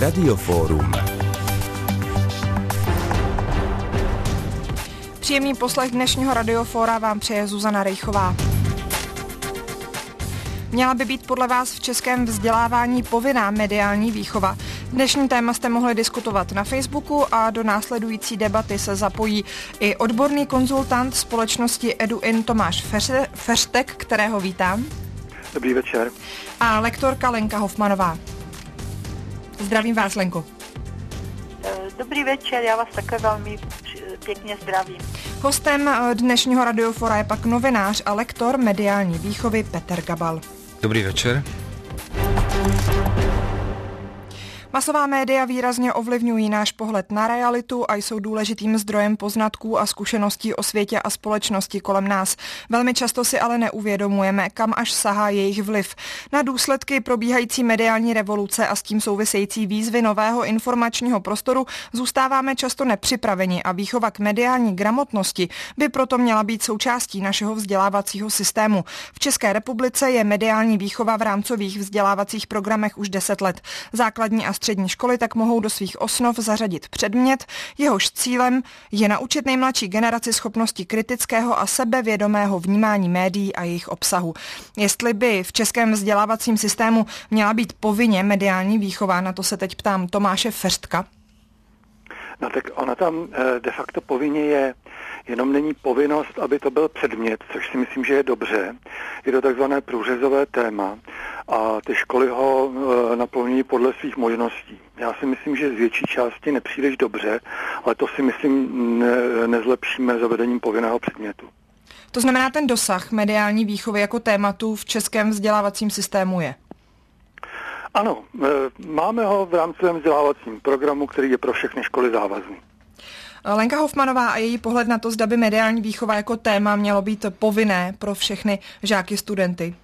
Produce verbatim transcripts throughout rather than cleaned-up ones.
Radiofórum. Příjemný poslech dnešního Radiofóra vám přeje Zuzana Rejchová. Měla by být podle vás v českém vzdělávání povinná mediální výchova? Dnešní téma jste mohli diskutovat na Facebooku a do následující debaty se zapojí i odborný konzultant společnosti EduIn Tomáš Feřtek, kterého vítám. Dobrý večer. A lektorka Lenka Hofmanová. Zdravím vás, Lenko. Dobrý večer, já vás také velmi pěkně zdravím. Hostem dnešního Radiofora je pak novinář a lektor mediální výchovy Petr Gabal. Dobrý večer. Masová média výrazně ovlivňují náš pohled na realitu a jsou důležitým zdrojem poznatků a zkušeností o světě a společnosti kolem nás. Velmi často si ale neuvědomujeme, kam až sahá jejich vliv. Na důsledky probíhající mediální revoluce a s tím související výzvy nového informačního prostoru zůstáváme často nepřipraveni a výchova k mediální gramotnosti by proto měla být součástí našeho vzdělávacího systému. V České republice je mediální výchova v rámcových vzdělávacích programech už deset let. Základní a střední školy tak mohou do svých osnov zařadit předmět, jehož cílem je naučit nejmladší generaci schopnosti kritického a sebevědomého vnímání médií a jejich obsahu. Jestli by v českém vzdělávacím systému měla být povinně mediální výchova, na to se teď ptám Tomáše Feřtka. No tak ona tam de facto povinně je, jenom není povinnost, aby to byl předmět, což si myslím, že je dobře. Je to takzvané průřezové téma a ty školy ho naplňují podle svých možností. Já si myslím, že z větší části nepříliš dobře, ale to si myslím ne, nezlepšíme zavedením povinného předmětu. To znamená, ten dosah mediální výchovy jako tématu v českém vzdělávacím systému je? Ano, máme ho v rámcovém vzdělávacím programu, který je pro všechny školy závazný. Lenka Hofmanová a její pohled na to, zda by mediální výchova jako téma mělo být povinné pro všechny žáky, studenty.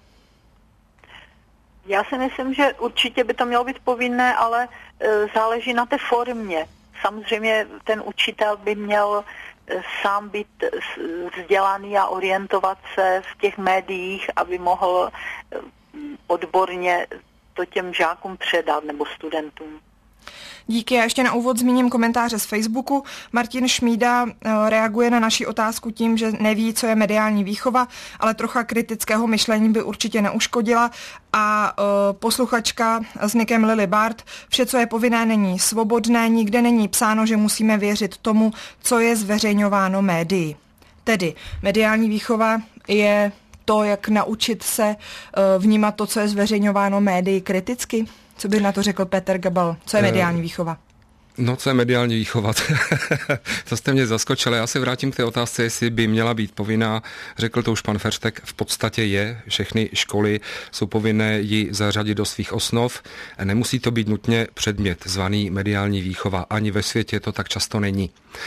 Já si myslím, že určitě by to mělo být povinné, ale e, záleží na té formě. Samozřejmě ten učitel by měl e, sám být vzdělaný a orientovat se v těch médiích, aby mohl e, odborně to těm žákům předat nebo studentům. Díky, já ještě na úvod zmíním komentáře z Facebooku. Martin Šmída reaguje na naši otázku tím, že neví, co je mediální výchova, ale trocha kritického myšlení by určitě neuškodila. A uh, posluchačka s nikem Lily Bart, vše, co je povinné, není svobodné, nikde není psáno, že musíme věřit tomu, co je zveřejňováno médii. Tedy mediální výchova je to, jak naučit se uh, vnímat to, co je zveřejňováno médii kriticky. Co by na to řekl Petr Gabal? Co je mediální výchova? No, co je mediální výchova? To jste mě zaskočili. Já se vrátím k té otázce, jestli by měla být povinná. Řekl to už pan Feřtek, v podstatě je. Všechny školy jsou povinné ji zařadit do svých osnov. Nemusí to být nutně předmět zvaný mediální výchova. Ani ve světě to tak často není.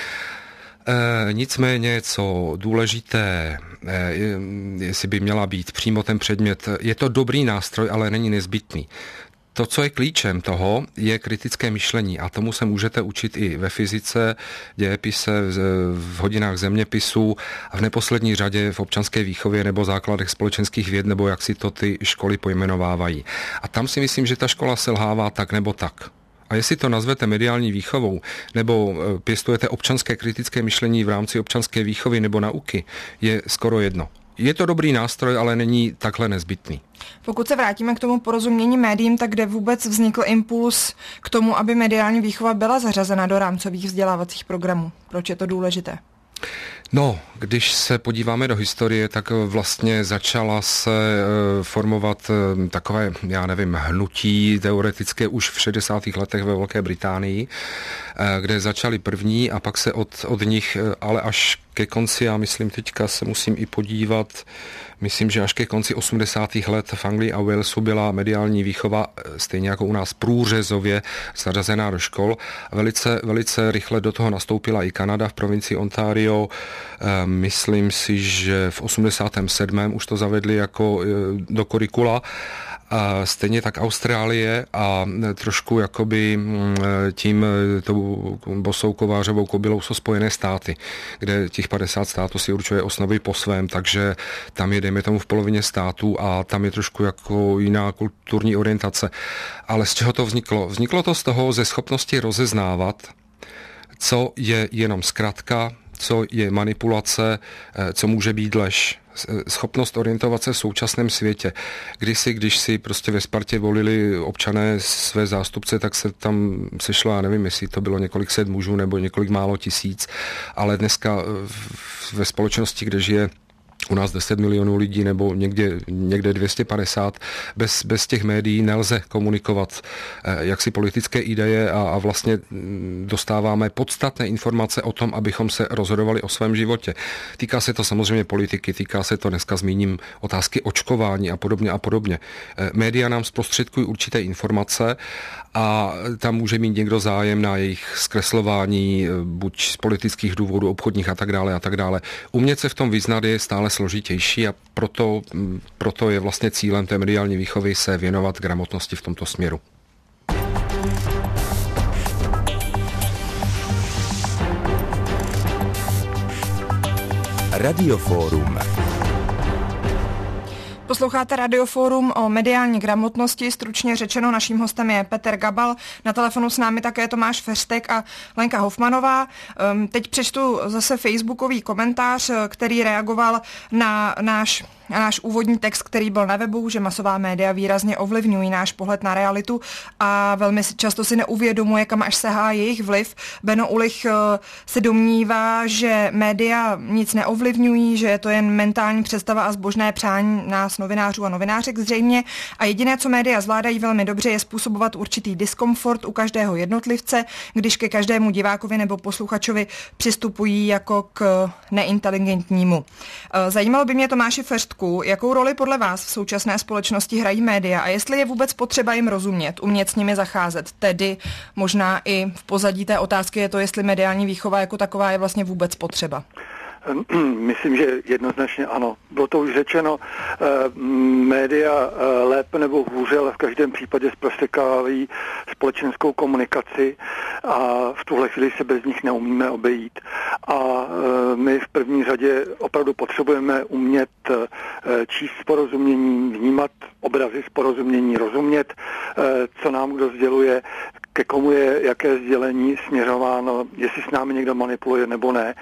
E, nicméně, co důležité, e, jestli by měla být přímo ten předmět, je to dobrý nástroj, ale není nezbytný. To, co je klíčem toho, je kritické myšlení a tomu se můžete učit i ve fyzice, dějepise, v hodinách zeměpisu a v neposlední řadě v občanské výchově nebo základech společenských věd, nebo jak si to ty školy pojmenovávají. A tam si myslím, že ta škola selhává tak nebo tak. A jestli to nazvete mediální výchovou, nebo pěstujete občanské kritické myšlení v rámci občanské výchovy nebo nauky, je skoro jedno. Je to dobrý nástroj, ale není takhle nezbytný. Pokud se vrátíme k tomu porozumění médiím, tak kde vůbec vznikl impuls k tomu, aby mediální výchova byla zařazena do rámcových vzdělávacích programů? Proč je to důležité? No, když se podíváme do historie, tak vlastně začala se formovat takové, já nevím, hnutí teoretické už v šedesátých letech ve Velké Británii, kde začali první a pak se od, od nich, ale až ke konci, já myslím teďka se musím i podívat, myslím, že až ke konci osmdesátých let v Anglii a Walesu byla mediální výchova, stejně jako u nás průřezově zařazená do škol. Velice, velice rychle do toho nastoupila i Kanada v provincii Ontario. Myslím si, že v osmdesátém sedmém už to zavedli jako do kurikula. Stejně tak Austrálie a trošku jakoby tím tou bosou kovářovou kobylou jsou Spojené státy, kde těch padesát států si určuje osnovy po svém, takže tam je, dejme tomu, v polovině států a tam je trošku jako jiná kulturní orientace. Ale z čeho to vzniklo? Vzniklo to z toho ze schopnosti rozeznávat, co je jenom zkratka, co je manipulace, co může být lež. Schopnost orientovat se v současném světě. Kdysi, když si prostě ve Spartě volili občané své zástupce, tak se tam sešlo, já nevím, jestli to bylo několik set mužů nebo několik málo tisíc, ale dneska ve společnosti, kde žije u nás deset milionů lidí nebo někde, někde dvě stě padesát, bez, bez těch médií nelze komunikovat eh, jaksi politické ideje a, a vlastně dostáváme podstatné informace o tom, abychom se rozhodovali o svém životě. Týká se to samozřejmě politiky, týká se to, dneska zmíním, otázky očkování a podobně a podobně. Eh, média nám zprostředkují určité informace a tam může mít někdo zájem na jejich zkreslování, buď z politických důvodů, obchodních a tak dále a tak dále. Umět se v tom vyznat je stále složitější a proto, proto je vlastně cílem té mediální výchovy se věnovat gramotnosti v tomto směru. Radioforum. Posloucháte Radioforum o mediální gramotnosti. Stručně řečeno, naším hostem je Petr Gabal. Na telefonu s námi také Tomáš Feřtek a Lenka Hofmanová. Teď přečtu zase facebookový komentář, který reagoval na náš A náš úvodní text, který byl na webu, že masová média výrazně ovlivňují náš pohled na realitu a velmi často si neuvědomuje, kam až sahá jejich vliv. Beno Ulich se domnívá, že média nic neovlivňují, že je to jen mentální představa a zbožné přání nás novinářů a novinářek zřejmě. A jediné, co média zvládají velmi dobře, je způsobovat určitý diskomfort u každého jednotlivce, když ke každému divákovi nebo posluchačovi přistupují jako k neinteligentnímu. Zajímalo by mě, Tomáši Feřtku, jakou roli podle vás v současné společnosti hrají média a jestli je vůbec potřeba jim rozumět, umět s nimi zacházet. Tedy možná i v pozadí té otázky je to, jestli mediální výchova jako taková je vlastně vůbec potřeba. Myslím, že jednoznačně ano. Bylo to už řečeno, média lépe nebo hůře, ale v každém případě zprostředkávají společenskou komunikaci a v tuhle chvíli se bez nich neumíme obejít. A my v první řadě opravdu potřebujeme umět číst s porozuměním, vnímat obrazy s porozumění, rozumět, co nám kdo sděluje, ke komu je jaké sdělení směřováno, jestli s námi někdo manipuluje nebo ne.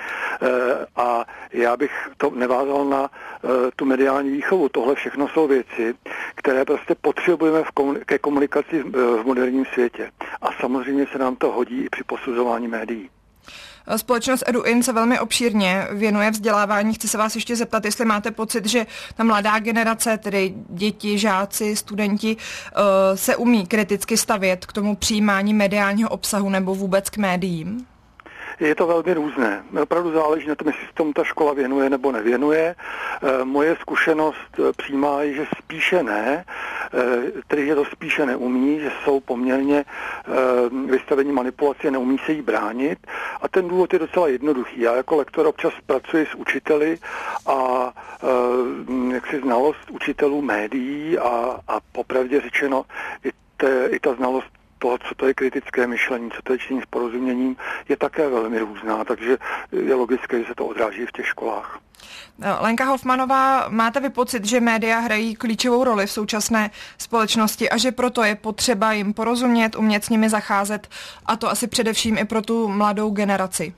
A já bych to nevázal na tu mediální výchovu. Tohle všechno jsou věci, které prostě potřebujeme v komun- ke komunikaci v moderním světě. A samozřejmě se nám to hodí i při posuzování médií. Společnost EduIn se velmi obšírně věnuje vzdělávání. Chci se vás ještě zeptat, jestli máte pocit, že ta mladá generace, tedy děti, žáci, studenti, se umí kriticky stavět k tomu přijímání mediálního obsahu nebo vůbec k médiím? Je to velmi různé. Opravdu záleží na tom, jestli se tomu ta škola věnuje nebo nevěnuje. Moje zkušenost přijímá, že spíše ne, tedy že to spíše neumí, že jsou poměrně vystavení manipulaci, neumí se jí bránit. A ten důvod je docela jednoduchý. Já jako lektor občas pracuji s učiteli a jaksi znalost učitelů médií a, a popravdě řečeno i, te, i ta znalost toho, co to je kritické myšlení, co to je čtení s porozuměním, je také velmi různá, takže je logické, že se to odráží v těch školách. Lenka Hofmanová, máte vy pocit, že média hrají klíčovou roli v současné společnosti a že proto je potřeba jim porozumět, umět s nimi zacházet, a to asi především i pro tu mladou generaci?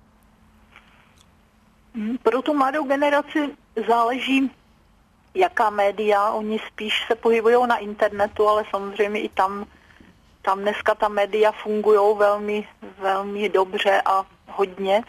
Pro tu mladou generaci záleží, jaká média. Oni spíš se pohybují na internetu, ale samozřejmě i tam Tam dneska ta média fungují velmi, velmi dobře a hodně.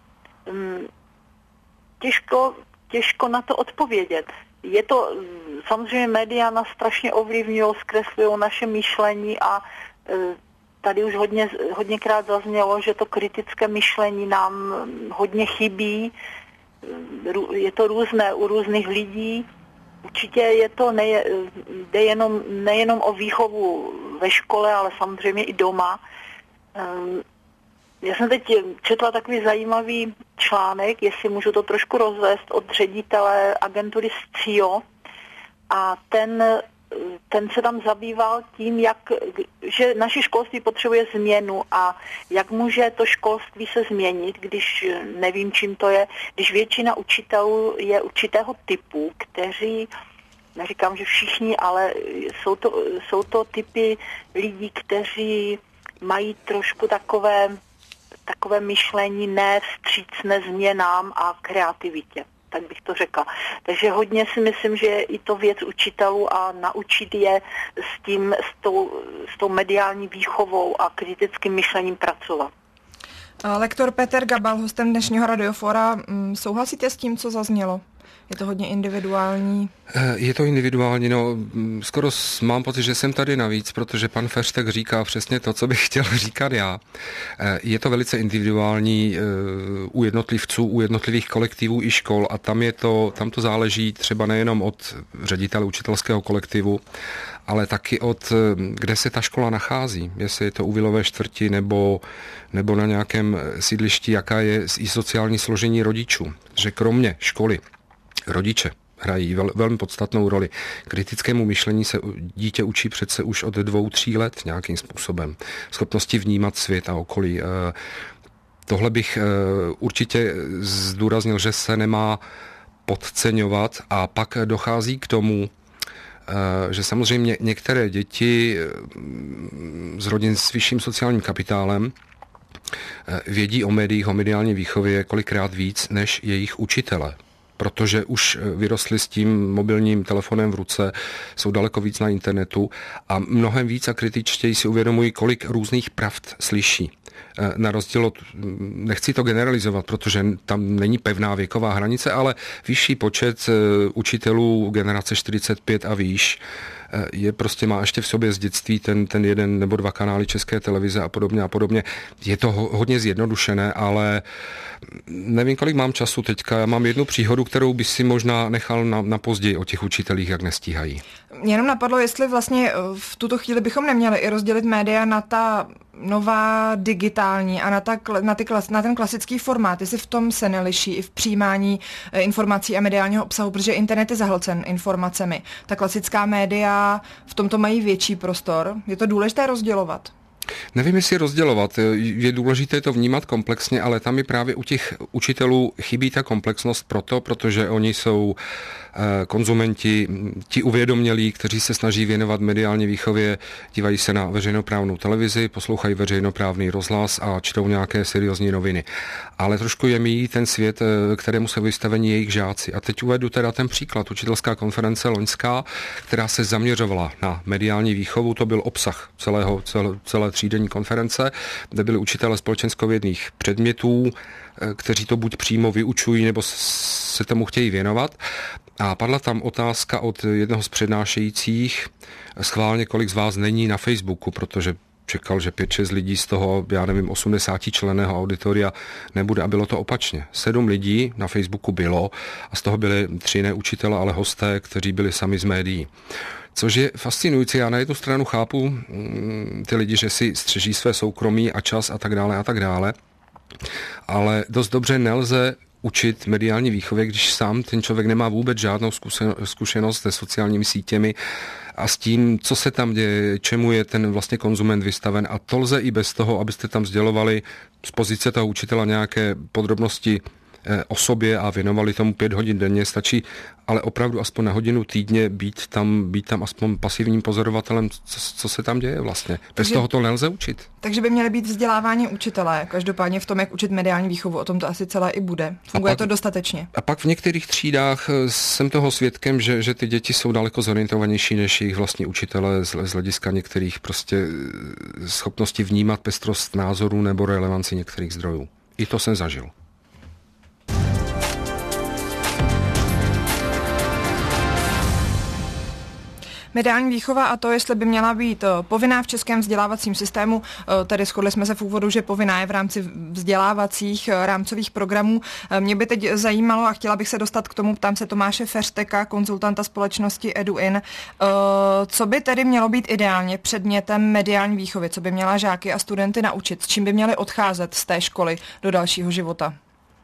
Těžko, těžko na to odpovědět. Je to, samozřejmě média nás strašně ovlivňují, zkreslují naše myšlení a tady už hodně, hodněkrát zaznělo, že to kritické myšlení nám hodně chybí. Je to různé u různých lidí. Určitě je to neje, jde jenom, nejenom o výchovu ve škole, ale samozřejmě i doma. Já jsem teď četla takový zajímavý článek, jestli můžu to trošku rozvést, od ředitele agentury S C I O. A ten, ten se tam zabýval tím, jak, že naše školství potřebuje změnu a jak může to školství se změnit, když nevím, čím to je, když většina učitelů je určitého typu, kteří, neříkám, že všichni, ale jsou to, jsou to typy lidí, kteří mají trošku takové, takové myšlení ne vstřícné změnám a kreativitě. Tak bych to řekla. Takže hodně si myslím, že je i to věc učitelů a naučit je s tím, s tou, s tou mediální výchovou a kritickým myšlením pracovat. Lektor Petr Gabal, hostem dnešního Radiofora, souhlasíte s tím, co zaznělo? Je to hodně individuální? Je to individuální, no skoro mám pocit, že jsem tady navíc, protože pan Feřtek říká přesně to, co bych chtěl říkat já. Je to velice individuální u jednotlivců, u jednotlivých kolektivů i škol a tam je to, tam to záleží třeba nejenom od ředitele učitelského kolektivu, ale taky od, kde se ta škola nachází, jestli je to u vilové čtvrti nebo, nebo na nějakém sídlišti, jaká je i sociální složení rodičů. Že kromě školy rodiče hrají vel, velmi podstatnou roli. Kritickému myšlení se dítě učí přece už od dvou, tří let nějakým způsobem. Schopnosti vnímat svět a okolí. Tohle bych určitě zdůraznil, že se nemá podceňovat a pak dochází k tomu, že samozřejmě některé děti z rodin s vyšším sociálním kapitálem vědí o médiích, o mediální výchově kolikrát víc než jejich učitele. Protože už vyrostli s tím mobilním telefonem v ruce, jsou daleko víc na internetu a mnohem víc a kritičtěji si uvědomují, kolik různých pravd slyší. Na rozdíl od, nechci to generalizovat, protože tam není pevná věková hranice, ale vyšší počet učitelů generace čtyřicet pět a výš je prostě má ještě v sobě z dětství ten, ten jeden nebo dva kanály České televize a podobně a podobně. Je to ho, hodně zjednodušené, ale nevím, kolik mám času teďka. Já mám jednu příhodu, kterou by si možná nechal na, na později o těch učitelích, jak nestíhají. Jenom napadlo, jestli vlastně v tuto chvíli bychom neměli i rozdělit média na ta nová digitální a na, ta, na, ty, na ten klasický formát, jestli v tom se neliší i v přijímání informací a mediálního obsahu, protože internet je zahlcen informacemi. Ta klasická média v tomto mají větší prostor. Je to důležité rozdělovat? Nevím, jestli rozdělovat. Je důležité to vnímat komplexně, ale tam mi právě u těch učitelů chybí ta komplexnost proto, protože oni jsou konzumenti, ti uvědomělí, kteří se snaží věnovat mediální výchově, dívají se na veřejnoprávnou televizi, poslouchají veřejnoprávný rozhlas a čtou nějaké seriózní noviny. Ale trošku je míjí ten svět, kterému jsou vystaveni jejich žáci. A teď uvedu teda ten příklad. Učitelská konference loňská, která se zaměřovala na mediální výchovu, to byl obsah celého, celé, celé třídenní konference, kde byli učitelé společenskovědných předmětů, kteří to buď přímo vyučují, nebo se tomu chtějí věnovat. A padla tam otázka od jednoho z přednášejících, schválně kolik z vás není na Facebooku, protože čekal, že pět šest lidí z toho, já nevím, osmdesátičlenného auditoria nebude a bylo to opačně. Sedm lidí na Facebooku bylo a z toho byli tři ne učitele, ale hosté, kteří byli sami z médií. Což je fascinující. Já na jednu stranu chápu ty lidi, že si střeží své soukromí a čas a tak dále a tak dále, ale dost dobře nelze učit mediální výchově, když sám ten člověk nemá vůbec žádnou zkušenost se sociálními sítěmi a s tím, co se tam děje, čemu je ten vlastně konzument vystaven. A to lze i bez toho, abyste tam sdělovali z pozice toho učitela nějaké podrobnosti o sobě a věnovali tomu pět hodin denně. Stačí ale opravdu aspoň na hodinu týdně být tam, být tam aspoň pasivním pozorovatelem, co, co se tam děje vlastně. Bez takže, toho to nelze učit. Takže by měly být vzdělávání učitelé, každopádně v tom, jak učit mediální výchovu, o tom to asi celé i bude. Funguje pak, to dostatečně? A pak v některých třídách jsem toho svědkem, že, že ty děti jsou daleko zorientovanější než jejich vlastní učitelé z, z hlediska některých prostě schopností vnímat pestrost názorů nebo relevanci některých zdrojů. I to jsem zažil. Mediální výchova a to, jestli by měla být povinná v českém vzdělávacím systému, tedy shodli jsme se v úvodu, že povinná je v rámci vzdělávacích rámcových programů. Mě by teď zajímalo a chtěla bych se dostat k tomu, ptám se Tomáše Feřteka, konzultanta společnosti EduIn, co by tedy mělo být ideálně předmětem mediální výchovy, co by měla žáky a studenty naučit, s čím by měli odcházet z té školy do dalšího života?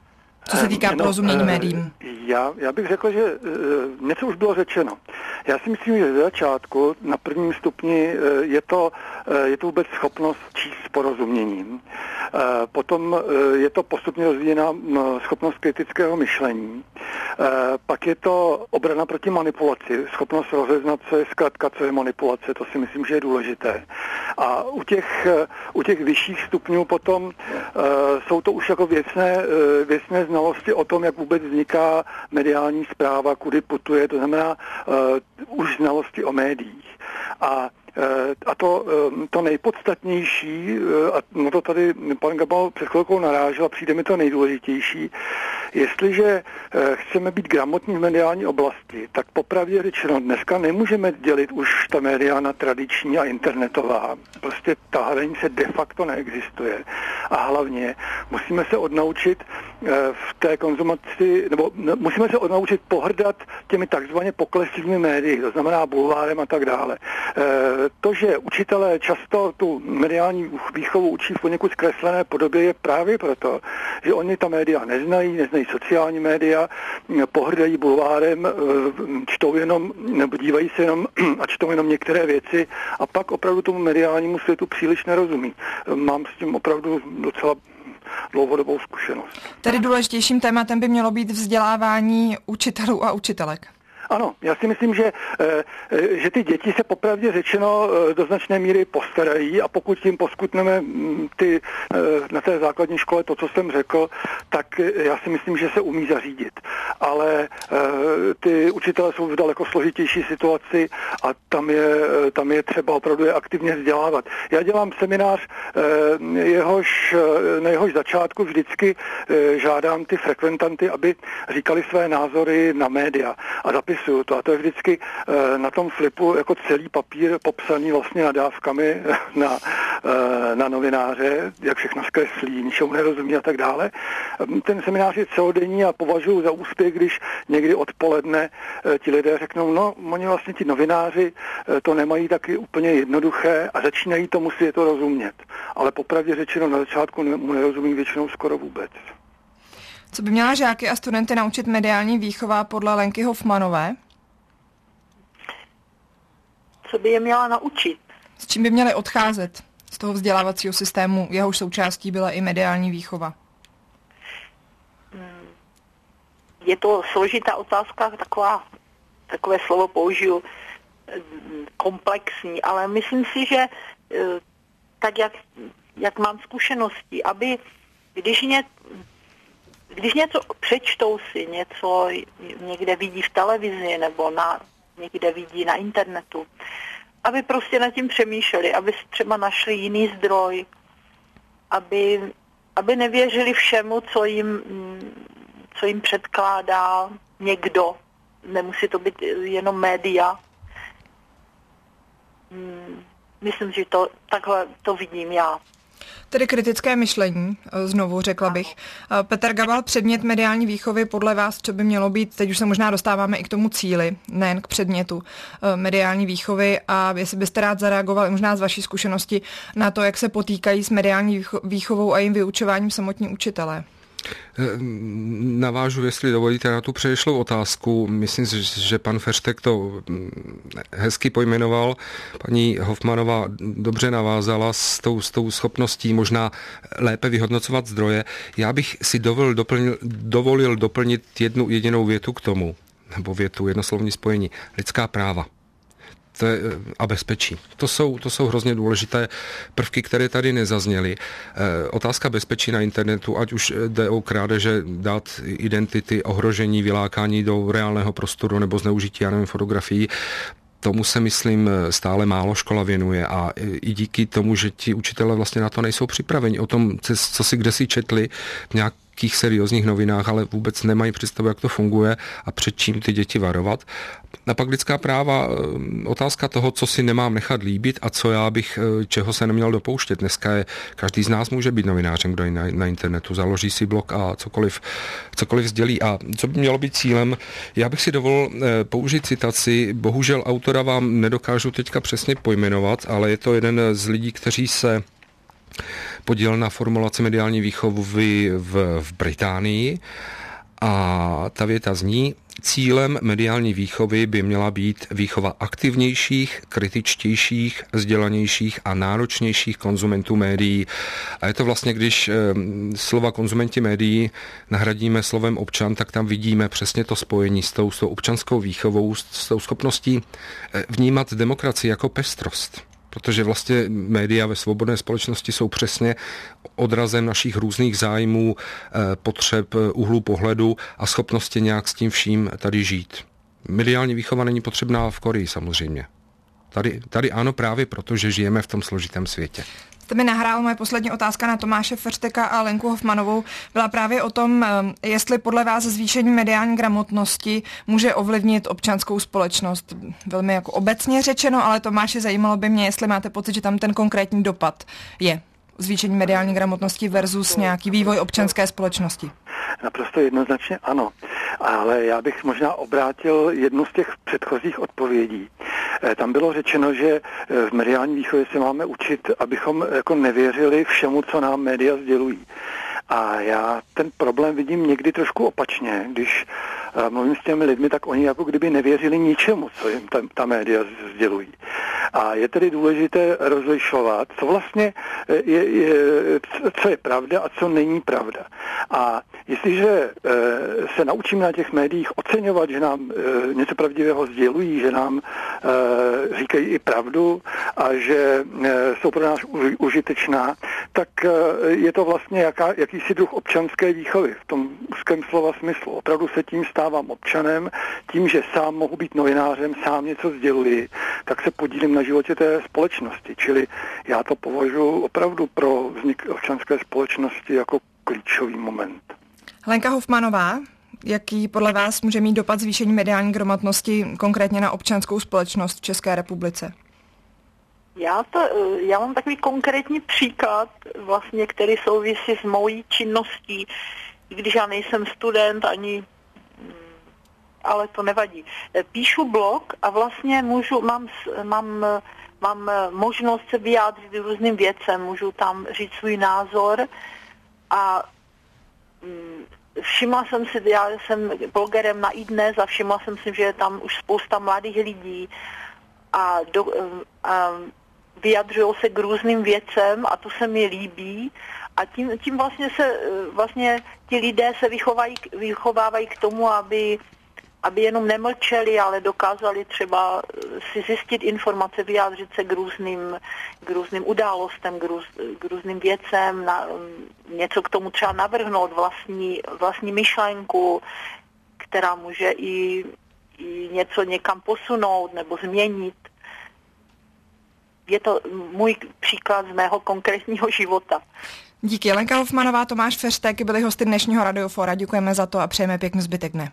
co se týká porozumění médiím? Já, já bych řekl, že něco už bylo řečeno. Já si myslím, že ze začátku na prvním stupni je to, je to vůbec schopnost číst s porozuměním. Potom je to postupně rozvíjená schopnost kritického myšlení. Pak je to obrana proti manipulaci, schopnost rozeznat, co je zkratka, co je manipulace, to si myslím, že je důležité. A u těch, u těch vyšších stupňů potom uh, jsou to už jako věcné, uh, věcné znalosti o tom, jak vůbec vzniká mediální zpráva, kudy putuje, to znamená uh, už znalosti o médiích. A A to, to nejpodstatnější, a na to tady pan Gabal před chvilkou narážel a přijde mi to nejdůležitější, jestliže chceme být gramotní v mediální oblasti, tak popravdě řečeno dneska nemůžeme dělit už ta média na tradiční a internetová. Prostě ta hranice de facto neexistuje. A hlavně musíme se odnaučit v té konzumaci, nebo musíme se odnaučit pohrdat těmi takzvaně poklesivými médii, to znamená bulvárem a tak dále. To, že učitelé často tu mediální výchovu učí v poněkud zkreslené podobě, je právě proto, že oni ta média neznají, neznají sociální média, pohrdají bulvárem, čtou jenom, nebo dívají se jenom a čtou jenom některé věci a pak opravdu tomu mediálnímu světu příliš nerozumí. Mám s tím opravdu docela dlouhodobou zkušenost. Tedy důležitějším tématem by mělo být vzdělávání učitelů a učitelek. Ano, já si myslím, že, že ty děti se popravdě řečeno do značné míry postarají a pokud jim poskytneme ty, na té základní škole to, co jsem řekl, tak já si myslím, že se umí zařídit. Ale ty učitelé jsou v daleko složitější situaci a tam je, tam je třeba opravdu je aktivně vzdělávat. Já dělám seminář, jehož, na jehož začátku vždycky žádám ty frekventanty, aby říkali své názory na média a zapisují to. A to je vždycky e, na tom flipu jako celý papír popsaný vlastně nadávkami na, e, na novináře, jak všechno zkreslí, ničemu nerozumí a tak dále. Ten seminář je celodenní a považuji za úspěch, když někdy odpoledne e, ti lidé řeknou, no, oni vlastně ti novináři e, to nemají taky úplně jednoduché a začínají tomu světu rozumět. Ale popravdě řečeno na začátku mu nerozumí většinou skoro vůbec. Co by měla žáky a studenty naučit mediální výchova podle Lenky Hofmanové? Co by je měla naučit? S čím by měli odcházet z toho vzdělávacího systému, jehož součástí byla i mediální výchova? Je to složitá otázka, taková, takové slovo použiju, komplexní, ale myslím si, že tak, jak, jak mám zkušenosti, aby když ně Když něco přečtou si, něco někde vidí v televizi nebo na, někde vidí na internetu, aby prostě nad tím přemýšleli, aby třeba našli jiný zdroj, aby, aby nevěřili všemu, co jim, co jim předkládá někdo. Nemusí to být jenom média. Myslím, že to, takhle to vidím já. Tedy kritické myšlení, znovu řekla bych. Petr Gabal, předmět mediální výchovy podle vás, co by mělo být, teď už se možná dostáváme i k tomu cíli, nejen k předmětu mediální výchovy a jestli byste rád zareagoval možná z vaší zkušenosti na to, jak se potýkají s mediální výchovou a jejím vyučováním samotní učitelé. Navážu, jestli dovolíte, na tu předešlou otázku. Myslím, že pan Feřtek to hezky pojmenoval. Paní Hofmanová dobře navázala s tou, s tou schopností možná lépe vyhodnocovat zdroje. Já bych si dovolil, doplnil, dovolil doplnit jednu jedinou větu k tomu, nebo větu, jednoslovní spojení. Lidská práva a bezpečí. To jsou, to jsou hrozně důležité prvky, které tady nezazněly. Otázka bezpečí na internetu, ať už jde o krádeže dat, identity, ohrožení, vylákání do reálného prostoru nebo zneužití, já nevím, fotografií, tomu se, myslím, stále málo škola věnuje a i díky tomu, že ti učitelé vlastně na to nejsou připraveni. O tom, co si kdesi četli v nějakých seriózních novinách, ale vůbec nemají představu, jak to funguje a před čím ty děti varovat. A pak lidská práva, otázka toho, co si nemám nechat líbit a co já bych, čeho se neměl dopouštět. Dneska je, každý z nás může být novinářem, kdo je na, na internetu, založí si blog a cokoliv, cokoliv sdělí. A co by mělo být cílem? Já bych si dovolil použít citaci, bohužel autora vám nedokážu teďka přesně pojmenovat, ale je to jeden z lidí, kteří se podílel na formulaci mediální výchovy v, v Británii A ta věta zní: cílem mediální výchovy by měla být výchova aktivnějších, kritičtějších, vzdělanějších a náročnějších konzumentů médií. A je to vlastně, když e, slova konzumenti médií nahradíme slovem občan, tak tam vidíme přesně to spojení s tou, s tou občanskou výchovou, s, s tou schopností vnímat demokracii jako pestrost. Protože vlastně média ve svobodné společnosti jsou přesně odrazem našich různých zájmů, potřeb, úhlů pohledu a schopnosti nějak s tím vším tady žít. Mediální výchova není potřebná v Koreji samozřejmě. Tady, tady ano, právě proto, že žijeme v tom složitém světě. Jste mi nahrál, moje poslední otázka na Tomáše Feřteka a Lenku Hofmanovou byla právě o tom, jestli podle vás zvýšení mediální gramotnosti může ovlivnit občanskou společnost. Velmi jako obecně řečeno, ale Tomáši, zajímalo by mě, jestli máte pocit, že tam ten konkrétní dopad je. Zvýšení mediální gramotnosti versus nějaký vývoj občanské společnosti. Naprosto jednoznačně ano. Ale já bych možná obrátil jednu z těch předchozích odpovědí. Tam bylo řečeno, že v mediální výchově se máme učit, abychom jako nevěřili všemu, co nám média sdělují. A já ten problém vidím někdy trošku opačně. Když mluvím s těmi lidmi, tak oni jako kdyby nevěřili ničemu, co jim ta, ta média sdělují. A je tedy důležité rozlišovat, co vlastně je, je, co je pravda a co není pravda. A jestliže se naučíme na těch médiích oceňovat, že nám něco pravdivého sdělují, že nám říkají i pravdu a že jsou pro nás užitečná, tak je to vlastně jaká, jakýsi druh občanské výchovy v tom úzkém slova smyslu. Opravdu se tím stávám občanem, tím, že sám mohu být novinářem, sám něco sděluji, tak se podílím na životě té společnosti. Čili já to považuji opravdu pro vznik občanské společnosti jako klíčový moment. Lenka Hofmanová, jaký podle vás může mít dopad zvýšení mediální gramotnosti konkrétně na občanskou společnost v České republice? Já, to, já mám takový konkrétní příklad, vlastně, který souvisí s mojí činností, i když já nejsem student ani, ale to nevadí. Píšu blog a vlastně můžu, mám, mám, mám možnost se vyjádřit různým věcem, můžu tam říct svůj názor a všimla jsem si, já jsem blogerem na iDnes a všimla jsem si, že je tam už spousta mladých lidí a, do, a vyjadřují se k různým věcem a to se mi líbí a tím, tím vlastně se vlastně ti lidé se vychovají, vychovávají k tomu, aby, aby jenom nemlčeli, ale dokázali třeba si zjistit informace, vyjádřit se k různým, k různým událostem, k, růz, k různým věcem, na, něco k tomu třeba navrhnout, vlastní, vlastní myšlenku, která může i, i něco někam posunout nebo změnit. Je to můj příklad z mého konkrétního života. Díky. Lenka Hofmanová, Tomáš Feřtek byli hosty dnešního Radiofóra. Děkujeme za to a přejeme pěkný zbytek dne.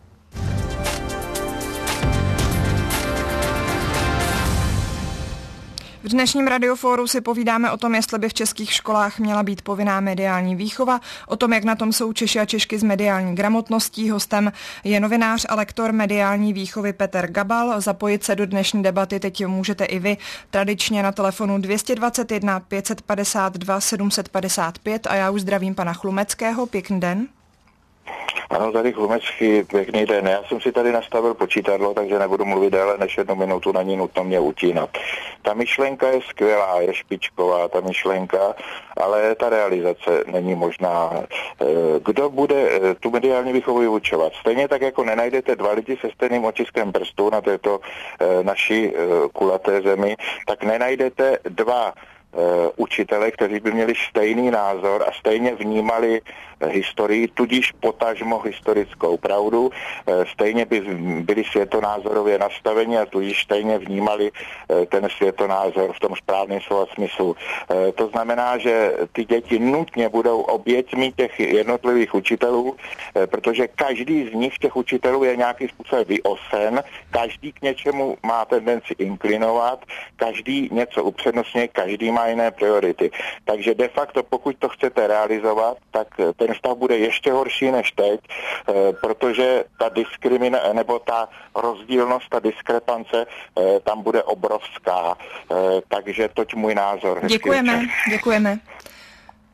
V dnešním Radiofóru si povídáme o tom, jestli by v českých školách měla být povinná mediální výchova, o tom, jak na tom jsou Češi a Češky s mediální gramotností. Hostem je novinář a lektor mediální výchovy Petr Gabal. Zapojit se do dnešní debaty teď můžete i vy, tradičně na telefonu dvě stě dvacet jedna pět set padesát dva sedm set padesát pět a já už zdravím pana Chlumeckého. Pěkný den. Ano, tady Chlumecký, pěkný den. Já jsem si tady nastavil počítadlo, takže nebudu mluvit déle než jednu minutu, není nutno mě utínat. Ta myšlenka je skvělá, je špičková ta myšlenka, ale ta realizace není možná. Kdo bude tu mediální výchovu vyučovat? Stejně tak, jako nenajdete dva lidi se stejným otiskem prstů na této naší kulaté zemi, tak nenajdete dva učitele, kteří by měli stejný názor a stejně vnímali historii, tudíž potažmo historickou pravdu, stejně by byli světonázorově nastaveni a tudíž stejně vnímali ten světonázor v tom správném slova smyslu. To znamená, že ty děti nutně budou oběťmi těch jednotlivých učitelů, protože každý z nich, těch učitelů, je nějaký způsob vyosen, každý k něčemu má tendenci inklinovat, každý něco upřednostňuje, každý má jiné priority. Takže de facto, pokud to chcete realizovat, tak ten stav bude ještě horší než teď, protože ta diskrimina, nebo ta rozdílnost, ta diskrepance tam bude obrovská. Takže toť můj názor. Děkujeme, děkujeme.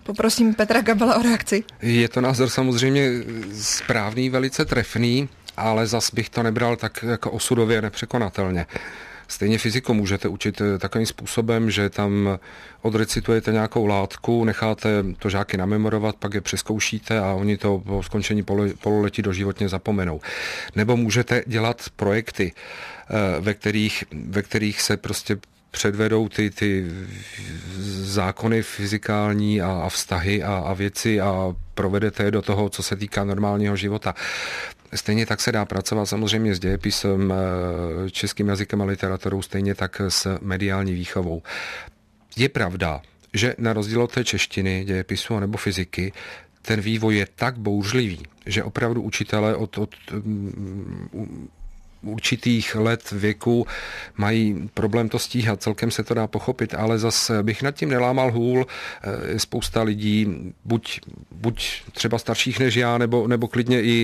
Poprosím Petra Gabala o reakci. Je to názor samozřejmě správný, velice trefný, ale zas bych to nebral tak jako osudově nepřekonatelně. Stejně fyziku můžete učit takovým způsobem, že tam odrecitujete nějakou látku, necháte to žáky namemorovat, pak je přeskoušíte a oni to po skončení pololetí doživotně zapomenou. Nebo můžete dělat projekty, ve kterých, ve kterých se prostě předvedou ty, ty zákony fyzikální a, a vztahy a, a věci a provedete je do toho, co se týká normálního života. Stejně tak se dá pracovat samozřejmě s dějepisem, českým jazykem a literaturou, stejně tak s mediální výchovou. Je pravda, že na rozdíl od té češtiny, dějepisu nebo fyziky, ten vývoj je tak bouřlivý, že opravdu učitelé od, od určitých let věku mají problém to stíhat, celkem se to dá pochopit, ale zase bych nad tím nelámal hůl. Je spousta lidí, buď, buď třeba starších než já, nebo, nebo klidně i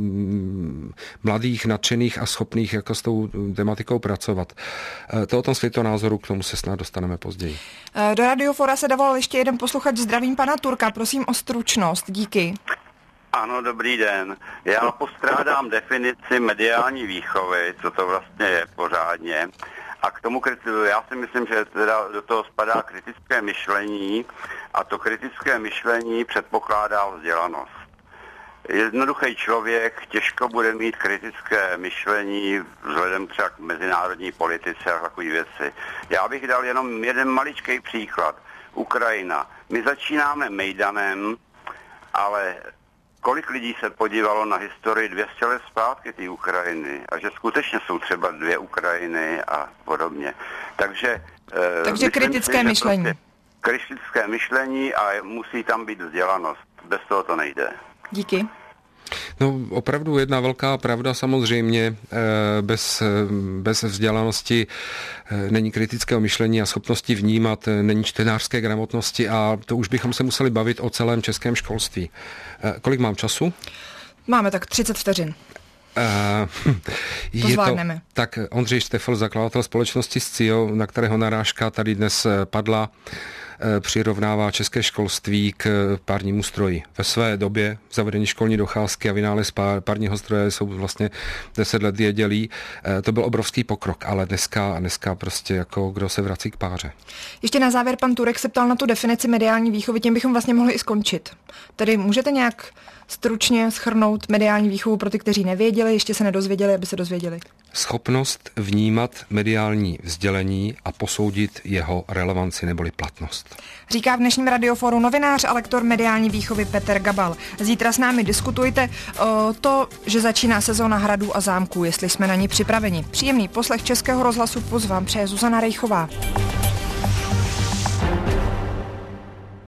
mladých, nadšených a schopných jako s tou tematikou pracovat. To o tom světonázoru, k tomu se snad dostaneme později. Do Radiofora se dával ještě jeden posluchač. Zdravím pana Turka, prosím o stručnost. Díky. Ano, dobrý den. Já postrádám definici mediální výchovy, co to vlastně je pořádně. A k tomu já si myslím, že teda do toho spadá kritické myšlení a to kritické myšlení předpokládá vzdělanost. Jednoduchý člověk těžko bude mít kritické myšlení vzhledem třeba k mezinárodní politice a takové věci. Já bych dal jenom jeden maličký příklad. Ukrajina. My začínáme Mejdanem, ale kolik lidí se podívalo na historii dvě stě let zpátky té Ukrajiny a že skutečně jsou třeba dvě Ukrajiny a podobně. Takže, Takže kritické si, myšlení. Prostě kritické myšlení a musí tam být vzdělanost. Bez toho to nejde. Díky. No opravdu jedna velká pravda samozřejmě, bez, bez vzdělanosti není kritického myšlení a schopnosti vnímat, není čtenářské gramotnosti a to už bychom se museli bavit o celém českém školství. Kolik mám času? Máme tak třicet vteřin. Uh, to je zvládneme. To, tak Ondřej Štefel, zakladatel společnosti Scio, na kterého narážka tady dnes padla, přirovnává české školství k párnímu stroji. Ve své době zavedení školní docházky a vynález pár, párního stroje jsou vlastně deset let je dělí. To byl obrovský pokrok, ale dneska, dneska prostě jako kdo se vrací k páře. Ještě na závěr pan Turek se ptal na tu definici mediální výchovy, tím bychom vlastně mohli i skončit. Tedy můžete nějak stručně shrnout mediální výchovu pro ty, kteří nevěděli, ještě se nedozvěděli, aby se dozvěděli? Schopnost vnímat mediální vzdělení a posoudit jeho relevanci neboli platnost. Říká v dnešním Radioforu novinář a lektor mediální výchovy Petr Gabal. Zítra s námi diskutujte o to, že začíná sezóna hradů a zámků, jestli jsme na ní připraveni. Příjemný poslech Českého rozhlasu Plus vám přeje Zuzana Rejchová.